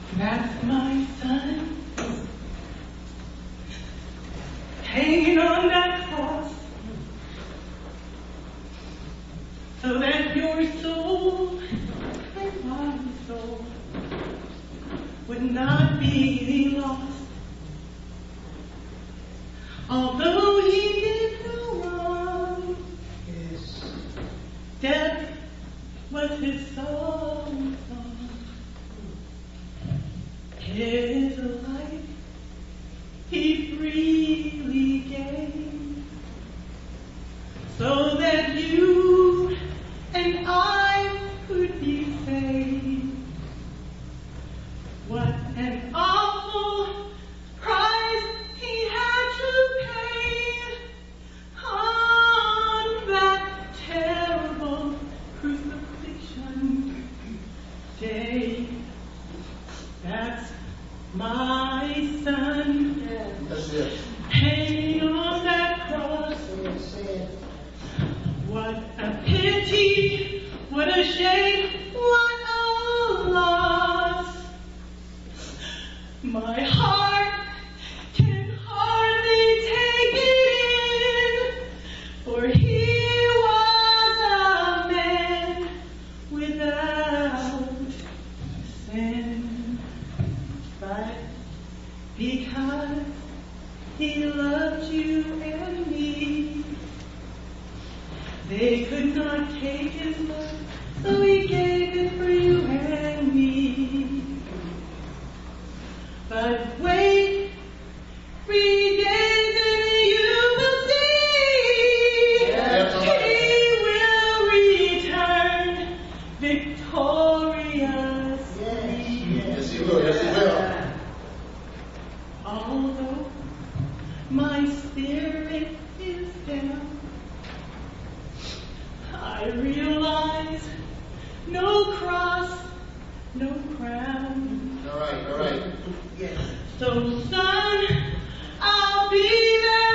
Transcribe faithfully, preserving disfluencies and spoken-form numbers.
That's my son, hanging on that cross, so that your soul and my soul would not be lost. Although he did no wrong, yes, death was his song. His life he freely gave, so that you and I could be saved. What an awful price he had to pay on that terrible crucifixion day. That's my son, That's it. hanging on that cross. What a pity, what a shame, what a loss. My heart can hardly take it in, for he was a man without sin. But because he loved you and me, they could not take his love, so he gave it for you and me. But wait, three days and you will see, Yeah. he will return victorious. Yes, he will. Yes, he will. Although my spirit is down, I realize no cross, no crown. All right, all right. So son, I'll be there.